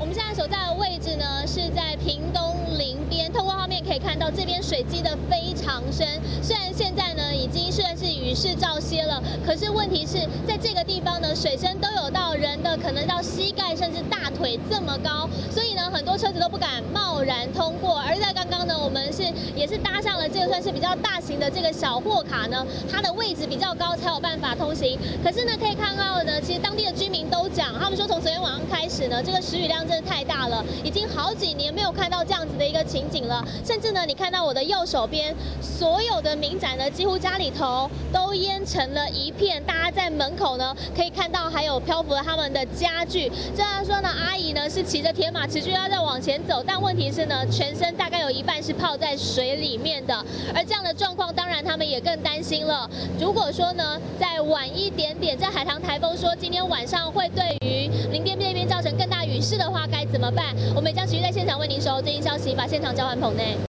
我们现在所在的位置呢，是在屏东林边。透过画面可以看到，这边水积得非常深。虽然现在呢已经算是雨势照歇了，可是问题是在这个地方呢，水深都有到人的可能到膝盖甚至大腿这么高，所以呢很多车子都不敢贸然通过。而在刚刚呢，我们也是搭上了这个算是比较大型的这个小货卡呢，它的位置比较高才有办法通行。可是呢，可以看到呢，其实当地的居民都讲，他们说从昨天晚上开始呢，这个时雨量真的太大了，已经好几年没有看到这样子的一个情景了。甚至呢，你看到我的右手边，所有的民宅呢，几乎家里头都淹成了一片。大家在门口呢，可以看到还有漂浮了他们的家具。虽然说呢，阿姨呢是骑着铁马持续要再往前走，但问题是呢，全身大概有一半是泡在水里面的。而这样的状况，当然他们也更担心了。如果说呢，再晚一点点，在海棠台风说今天晚上会对于林边那边造成更大雨势的话，该怎么办？我们将持续在现场为您收最新消息，把现场交还棚内。